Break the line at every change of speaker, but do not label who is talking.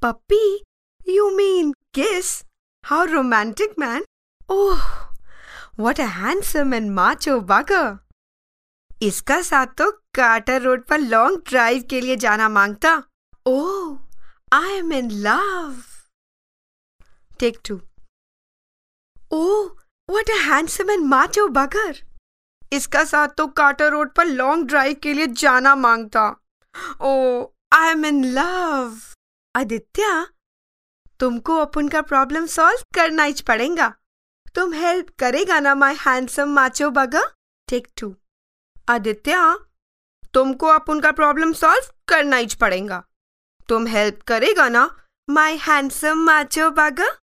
Puppy? You mean kiss? How romantic, man. Oh, what a handsome and macho bugger. इसका साथ तो Carter road पर long drive के लिए जाना मांगता. Oh, I am in love. Take 2. Oh, what a handsome and macho bugger. इसका साथ तो कार्टर रोड पर लॉन्ग ड्राइव के लिए जाना मांगता. Oh, I am in love. Aditya, तुमको अपन का प्रॉब्लम सॉल्व करना ही पड़ेगा. तुम हेल्प करेगा ना my handsome macho bugger? Take 2. Aditya, तुमको अपन का प्रॉब्लम सॉल्व करना ही पड़ेगा. तुम हेल्प करेगा ना माय हैंडसम माचो बगर?